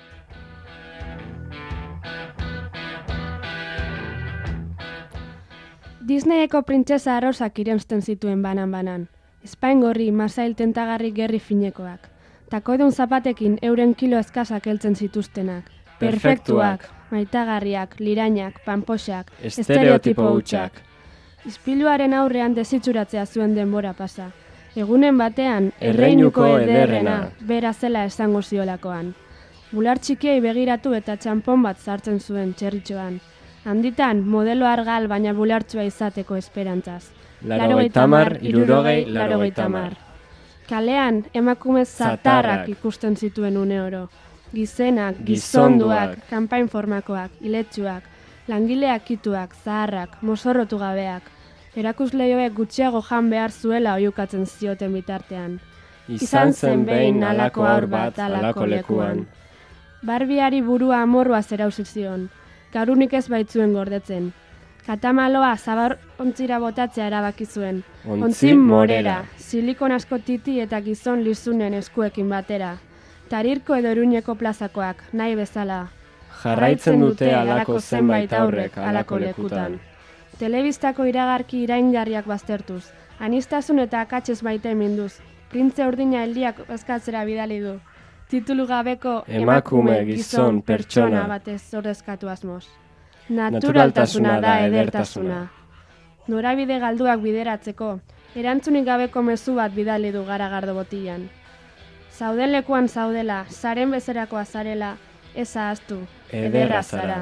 Disneyeko printzesa arrosak irensten zituen banan-banan. Espaingorri, masail tentagarri gerri finekoak. Takoidun zapatekin euren kilo eskasak heltzen zituztenak. Perfektuak, maitagarriak, lirainak, panpoxak, estereotipo hutsak. Ispiluaren aurrean desitxuratzea zuen denbora pasa. Egunen batean, erreinuko ederrena, bera zela esango ziolakoan. Bular txikiei begiratu eta txanpon bat sartzen zuen txerritxoan. Handitan, modelo argal baina bulartsua izateko esperantzaz. 80, 60. Kalean, emakume zatarrak ikusten zituen une oro. Gizenak, gizonduak, kanpain formakoak, iletsuak, langileak ituak, zaharrak, mozorrotu gabeak. Erakusleioek gutxiago jan behar zuela oiukatzen zioten bitartean. Izan zen behin alako aur bat alako lekuan. Barbiari burua amorrua zerauzi zion. Garunik ez baitzuen gordetzen. Katamaloa zabar ontzira botatzea erabaki zuen. Ontzin morera, silikon asko titi eta gizon lizunen eskuekin batera. Tarirko edo Iruñeko plazakoak, nahi bezala. Jarraitzen dute alako zenbait aurrek alako lekutan. Telebistako iragarki iraingarriak baztertuz, anistasun eta akatsez maite minduz, printze urdina heldiak bazkatzera bidali du. Titulu gabeko emakume, gizon, pertsona batez ordezkatu asmoz. Naturaltasuna da edertasuna. Norabide galduak bideratzeko, erantzunik gabeko mezu bat bidali du Garagardo botilan. Zauden lekuan zaudela, zaren bezerakoa zarela, ez ahaztu, ederra zara.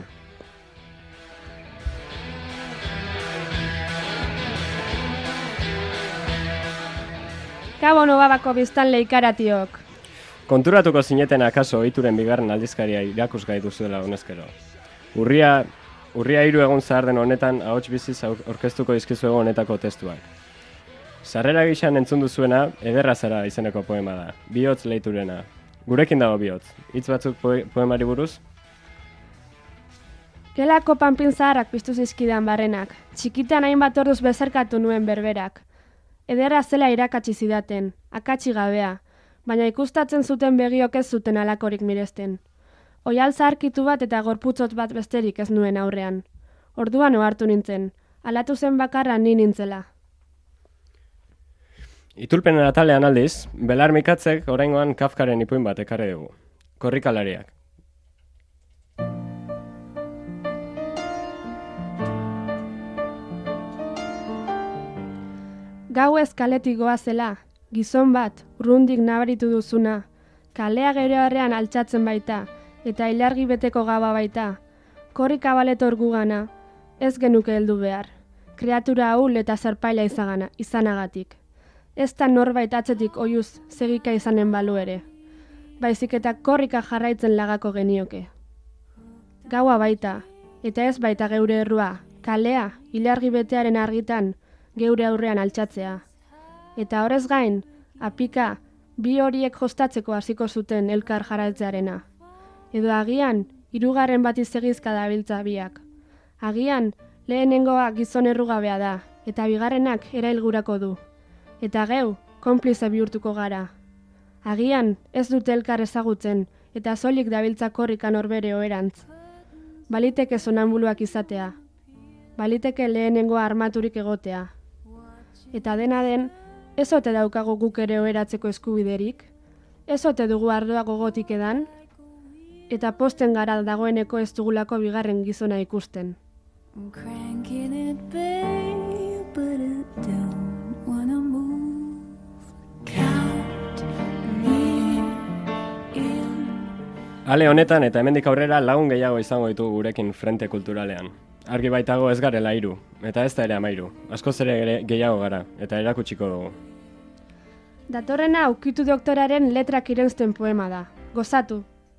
Kabo Nobabako biztanle ikaratiok. Konturatuko zineten akaso ohituren bigarren aldizkaria irakusgai duzuela honezkero. Urria 3 egun zahar den honetan ahots biziz aurkeztuko dizkizuegu honetako testuak. Sarrera gixan entzun duzuena Ederra zara izeneko poema da. Bihotz leiturena. Gurekin dago bihotz. Hitz batzuk poemari buruz? Gelako panpin zaharrak piztu zizkidan barrenak, txikitan hainbat orduz bezerkatu nuen berberak. Ederra zela irakatsi zidaten, akatsi gabea, baina ikustatzen zuten begiok ez zuten alakorik miresten. Oial zaharkitu bat eta gorputzot bat besterik ez nuen aurrean. Orduan ohartu nintzen, alatu zen bakarra ni nintzela. Itulpenen atalean aldiz, Belar Mikatzek oraingoan Kafkaren ipuin bat ekarri dugu. Korrikalariak. Gauez kaletik goazela, gizon bat, urrundik nabaritu duzuna, kalea geroarrean altxatzen baita, eta ilargi beteko gaba baita, korrika baletor gugana, ez genuke heldu behar, kreatura ahul eta zerpaila izanagatik. Ez da norbait atzetik oiuz segika izanen balu ere, baizik eta korrika jarraitzen lagako genioke. Gaua baita, eta ez baita geure errua, kalea, ilargi betearen argitan, geure aurrean altxatzea. Eta horrez gain, apika, bi horiek jostatzeko hasiko zuten elkar jarraitzearena. Edo agian, hirugarren bat izegizka dabiltza biak. Agian, lehenengoa gizon errugabea da, eta bigarrenak erailgurako du. Eta geu, konplize bihurtuko gara. Agian, ez dute elkar ezagutzen, eta soilik dabiltza korrikan horbere oherantz. Baliteke sonambuluak izatea. Baliteke lehenengoa armaturik egotea. Eta dena den, ez ote daukagu guk ere oheratzeko eskubiderik, ez ote dugu ardoa gogotik edan, eta posten gara dagoeneko ez dugulako bigarren gizona ikusten. Ale honetan eta hemendik aurrera lagun gehiago izango ditugu gurekin frente kulturalean. Argi baitago ez garela 3, eta ez da ere 13. Askoz ere gehiago gara, eta erakutsiko dugu. Datorrena ukitu doktoraren letrak irensten poema da. Gozatu!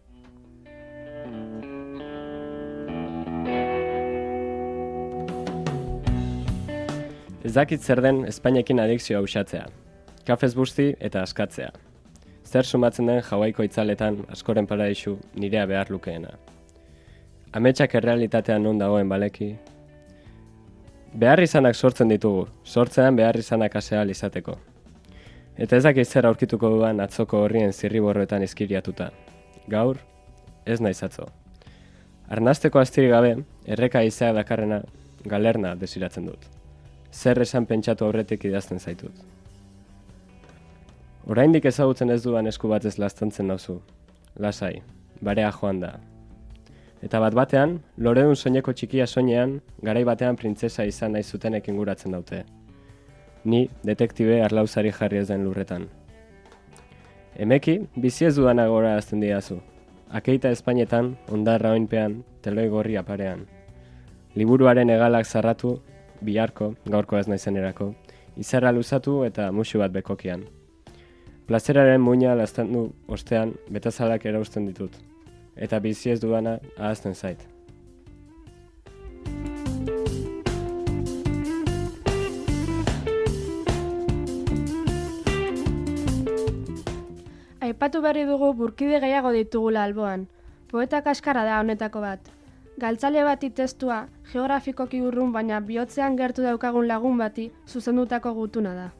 Ez dakit zer den Espainekin adikzioa usatzea. Kafez busti eta askatzea. Zer sumatzen den Hawaiiko itzaletan askoren paradisu nirea behar lukeena. Ametsak errealitatean non dagoen baleki. Behar izanak sortzen ditugu, sortzean behar izanak aseal izateko. Eta ez dakit zer aurkituko duan atzoko horrien zirriborroetan izkiriatuta. Gaur, ez naiz atzo. Arnasteko astiri gabe, erreka izeak dakarrena galerna desiratzen dut. Zer esan pentsatu aurretik idazten zaitut. Oraindik ezagutzen ez duan esku batez laztantzen nauzu. Lasai, barea joan da. Eta bat-batean, loredun soineko txikia soinean, garai batean printzesa izan nahi zutenek inguratzen daute. Ni, detektibe arlauzari jarri ez den lurretan. Emeki, bizi ez dudana gora azten didazu. Akeita Espainetan, ondarra oinpean, teloi gorria parean. Liburuaren hegalak zarratu, biharko, gaurko ez naizenerako, izarra luzatu eta musu bat bekokian. Plazeraren muina laztandu ostean, betazalak erausten ditut. Eta bizi ez dudana ahazten zait. Aipatu berri dugu burkide gehiago ditugula alboan. Poeta kaskarra da honetako bat. Galtzale bati testua, geografikoki urrun baina bihotzean gertu daukagun lagun bati zuzendutako gutuna da.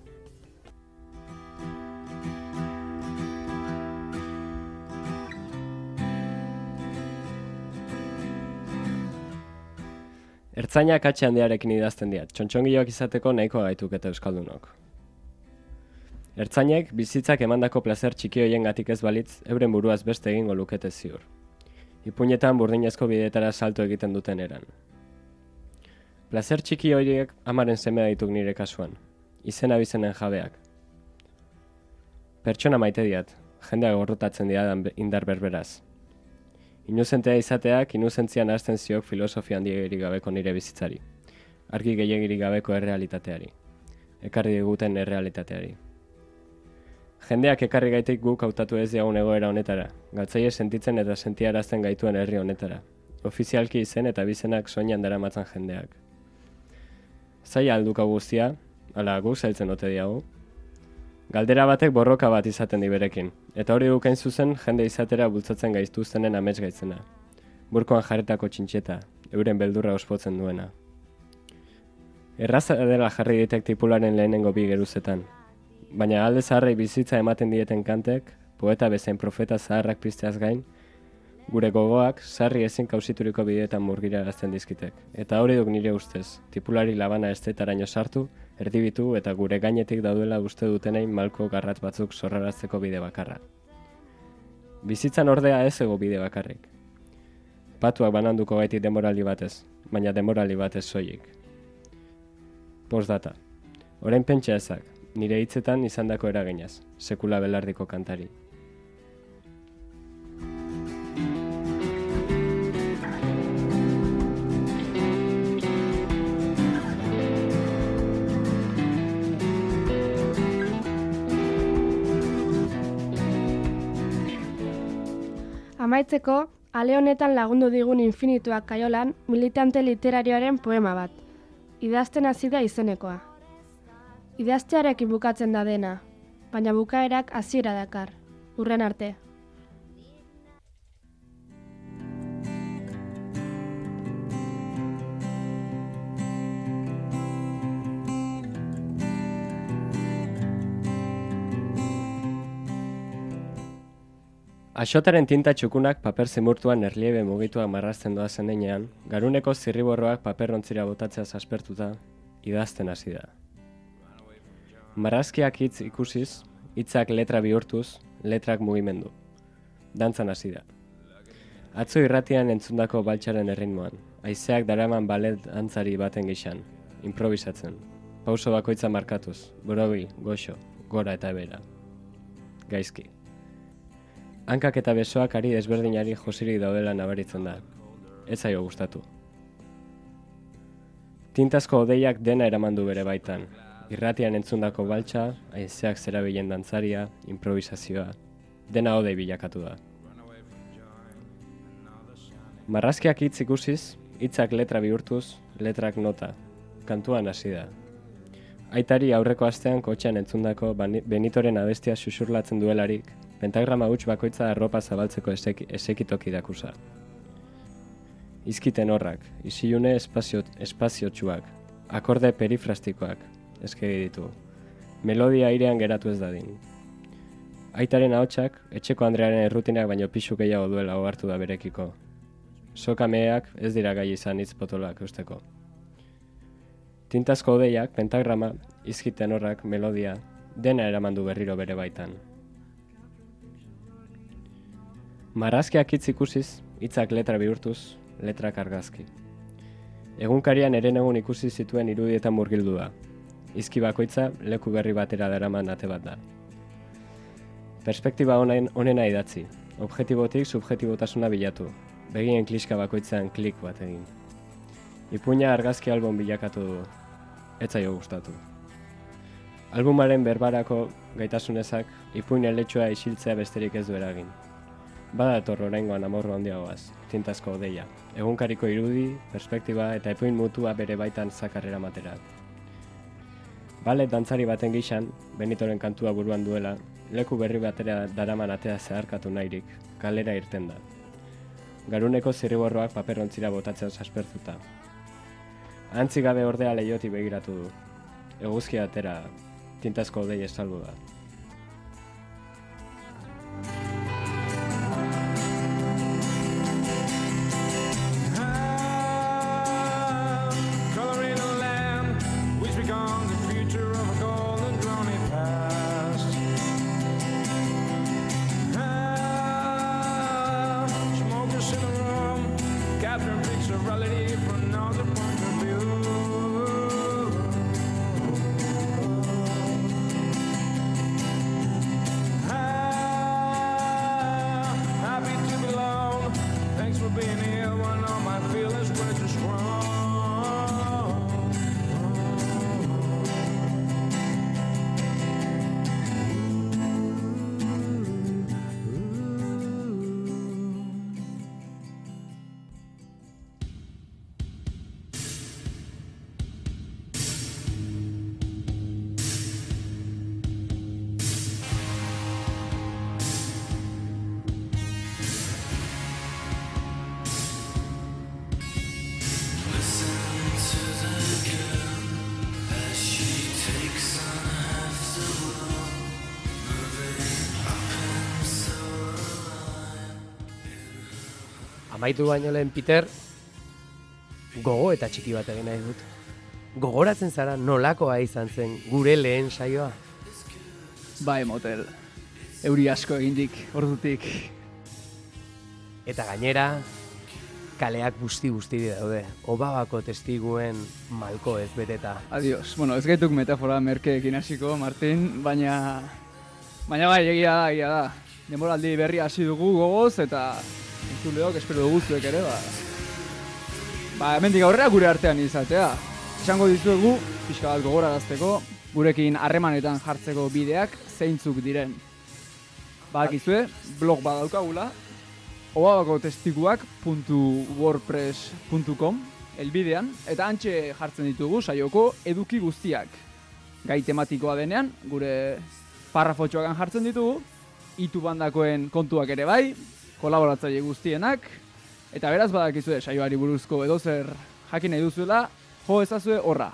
Ertzainak atxe handiarekin idazten diat, txontxongiloak izateko nahikoa gaituk eta euskaldunok. Ertzainek bizitzak emandako plazer txiki hoiengatik ez balitz, euren buruaz beste egingo lukete ziur. Ipuinetan burdinezko bideetara salto egiten duten eran. Plazer txiki horiek amaren semea dituk nire kasuan, izena bizenen jabeak. Pertsona maite diat, jendea gorrotatzen diadan indar berberaz. Inuzentea izateak inuzentzian hasten ziok filosofia handiegirik gabeko nire bizitzari, argi gehiegirik gabeko errealitateari, ekarri diguten errealitateari. Jendeak ekarri gaitik guk hautatu ez diagun egoera honetara, galtzaile sentitzen eta sentiarazten gaituen herri honetara, ofizialki izen eta bizenak soinan daramatzan jendeak. Zaila alduka guztia, ala gu zailtzen ote diagu. Galdera batek borroka bat izaten diberekin, eta hori dukain zuzen jende izatera bultzatzen gaituztenen amets gaitzena. Burkoan jarretako txintxeta, euren beldurra ospotzen duena. Erraza dela jarri ditek tipularen lehenengo bi geruzetan, baina alde zaharrei bizitza ematen dieten kantek, poeta bezain profeta zaharrak pizteaz gain, gure gogoak sarri ezin kausituriko bideetan murgirarazten dizkitek. Eta hori duk nire ustez, tipulari labana estetaraino sartu, erdibitu eta gure gainetik daudela uste dutenein malko garratz batzuk zorrarazteko bide bakarra. Bizitzan ordea ez ego bide bakarrik. Patuak bananduko gaitik demoraldi batez, baina demoraldi batez soilik. Postdata. Orain pentsa ezak, nire hitzetan izandako eraginaz, sekula belardiko kantari. Amaitzeko, ale honetan lagundu digun Infinituak kaiolan militante literarioaren poema bat. Idazten hasi da izenekoa. Idaztearekin bukatzen da dena, baina bukaerak hasiera dakar. Hurren arte. Axotaren tinta txukunak paper zimurtuan erliebe mugituak marrazten doa zenean, garuneko zirriborroak paperrontzira botatzeaz aspertuta, idazten hasi da. Marrazkiak hitz ikusiz, hitzak letra bihurtuz, letrak mugimendu. Dantzan hasi da. Atzo irratian entzundako baltxaren erritmoan, haizeak daraman balet dantzari baten gixan, improvisatzen. Pauso bakoitza markatuz, borobil, goxo, gora eta ebera. Gaizki. Hankak eta besoak ari desberdinari josirik daudela nabaritzen da. Ez zaio gustatu. Tintazko odeiak dena eramandu bere baitan. Irratian entzundako baltsa, haizeak zerabilen dantzaria, improvisazioa. Dena odei bilakatu da. Marrazkiak hitz ikusiz, hitzak letra bihurtuz, letrak nota. Kantuan hasi da. Aitari aurreko astean kotxean entzundako Benitoren abestia xuxurlatzen duelarik, pentagrama huts bakoitza arropa zabaltzeko esekitoki dakusa. Izkiten horrak, isilune espaziotsuak, akorde perifrastikoak, eskegi ditu. Melodia airean geratu ez dadin. Aitaren ahotsak, etxeko Andrearen errutinak baino pixu gehiago duela ohartu da berekiko. Sokameak ez dira gai izan hitz potoloak eusteko. Tintazko odeiak, pentagrama, izkiten horrak, melodia, dena eramandu berriro bere baitan. Marrazkiak hitz ikusiz, hitzak letra bihurtuz, letrak argazki. Egunkarian herenegun ikusi zituen irudietan murgildu da. Izki bakoitza leku berri batera daraman ate bat da. Perspektiba honena idatzi, objektibotik subjektibotasuna bilatu, begien kliska bakoitzan klik bat egin. Ipuina argazki album bilakatu du, ez zaio gustatu. Albumaren berbarako gaitasunezak ipuin eletxoa isiltzea besterik ez du eragin. Bada etor oraingoan amorru handiagoaz, tintazko odeia, egunkariko irudi, perspektiba eta ipuin mutua bere baitan zakarrera materat. Balet dantzari baten gixan, Benitoren kantua buruan duela, leku berri batera daraman atea zeharkatu nahirik, kalera irten da. Garuneko zirriborroak paperrontzira botatzen aspertuta. Antzi gabe ordea leioti begiratu du. Eguzkia atera, tintazko odei estaldu da. amaitu baino lehen, Peter, gogo eta txiki bat egin nahi dut. Gogoratzen zara nolakoa izan zen gure lehen saioa? Bai, motel. Euri asko egindik, ordutik. Eta gainera, kaleak guzti-guztiri daude. Obabako testiguen malko ez beteta. Adios. Bueno, ez gaituk metafora merkeekin hasiko, Martin, baina bai, egia da. Denboraldi berri hasi dugu gogoz, eta entzuleok espero dugu zuek ere, hemendik aurrera gure artean izatea. Esango dizuegu, pixka bat gogorarazteko, gurekin harremanetan jartzeko bideak zeintzuk diren. Badakizue, blog badaukagula, obabakotestiguak.wordpress.com elbidean, eta hantxe jartzen ditugu saioko eduki guztiak. Gai tematikoa denean, gure parrafotxoakan jartzen ditugu, itubandakoen kontuak ere bai, kolaboratzaile guztienak, eta beraz badakizue saioari buruzko edozer jakin nahi duzuela, jo ezazue horra,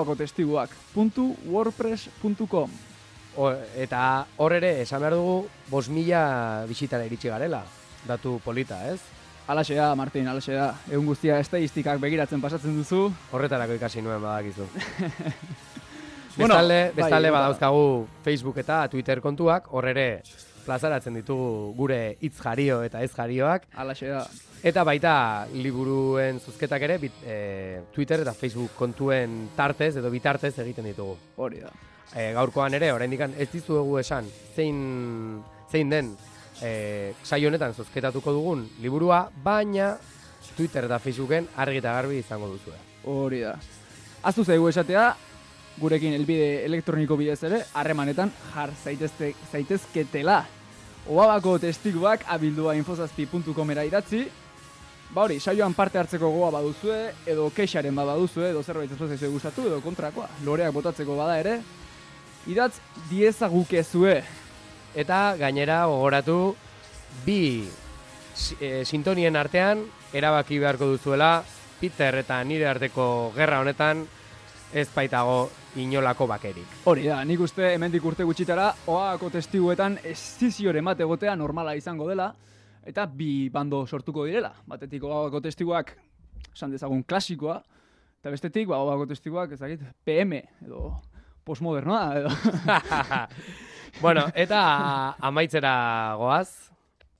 obabakotestiguak.wordpress.com. Eta hor ere, esan behar dugu, 5.000 bisitara iritsi garela. Datu polita, ez? Alaxe da, Martin, alaxe da. Egun guztia estadistikak begiratzen pasatzen duzu. Horretarako ikasi nuen badakizu. Bueno, bestalde badauzkagu Facebook eta Twitter kontuak, hor ere plazaratzen ditugu gure hitz jario eta ez jarioak. Alaxe da. Eta baita liburuen zuzketak ere Twitter eta Facebook kontuen tartez edo bitartez egiten ditugu. Hori da. Gaurkoan ere, oraindik ez dizuegu esan zein den saio honetan zozketatuko dugun liburua, baina Twitter eta Facebooken argi eta garbi izango duzue. Hori da. Aztu zaigu esatea, gurekin elbide elektroniko bidez ere, harremanetan jar zaitezketela. Obabako testiguak abildua infozazpi.comera idatzi. Hori, saioan parte hartzeko goa baduzue, edo kexaren baduzue, edo zerbait ez gustatu, edo kontrakoa. Loreak botatzeko bada ere, idatz diezagukezue. Eta gainera gogoratu bi sintonien artean erabaki beharko duzuela Peter eta nire arteko gerra honetan ez baitago inolako bakerik. Hori da, nik uste hemendik urte gutxitara Obabako testiguetan eszizioren bat egotea normala izango dela eta bi bando sortuko direla. Batetik Obabako testiguak esan dezagun klasikoa eta bestetik Obabako testiguak ezagit PM edo postmodernoa edo Bueno, eta amaitzera goaz.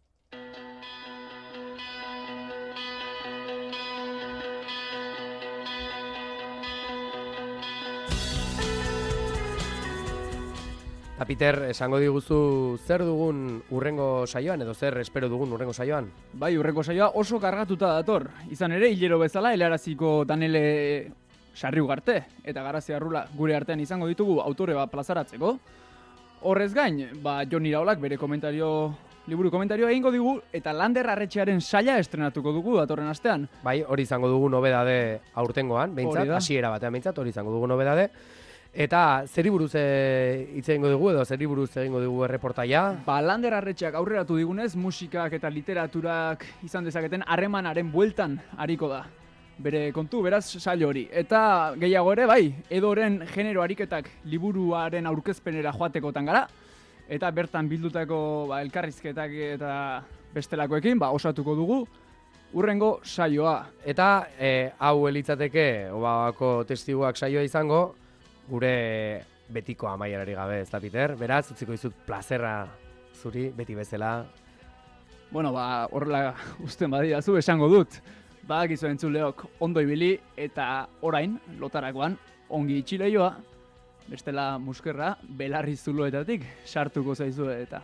Eta Peter, esango diguzu zer dugun urrengo saioan, edo zer espero dugun urrengo saioan? Bai, urrengo saioa oso kargatuta dator. Izan ere, hilero bezala, helaraziko Danele Sarri Ugarte eta Garazi Arrula gure artean izango ditugu autore bat plazaratzeko. Horrez gain, Jon Iraolak bere liburu komentarioa egingo digu eta Lander Arretxearen saila estrenatuko dugu datorren astean. Bai, hori izango dugu nobedade aurtengoan, behintzat, hasiera batean behintzat, hori izango dugu nobedade. Eta zeri buruz hitz egingo dugu edo zeri buruz egingo dugu erreportaia? Lander Arretxeak aurreratu digunez, musikak eta literaturak izan dezaketen harremanaren bueltan hariko da. Bere kontu, beraz, saio hori. Eta gehiago ere, bai, Edoren genero ariketak liburuaren aurkezpenera joatekotan gara. Eta bertan bildutako elkarrizketak eta bestelakoekin osatuko dugu urrengo saioa. Eta hau elitzateke Obabako testiguak saioa izango, gure betiko amaierari gabe, ez da, Peter? Beraz, utziko dizut plazerra zuri, beti bezala. Bueno, horrela usten badidazu esango dut. Badakizu entzuleok ondo ibili eta orain, lotarakoan, ongi itxileioa, bestela muskerra belarri zuloetatik sartuko zaizue eta.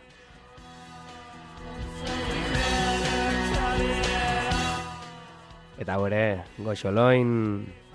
Eta gore, goxoloin...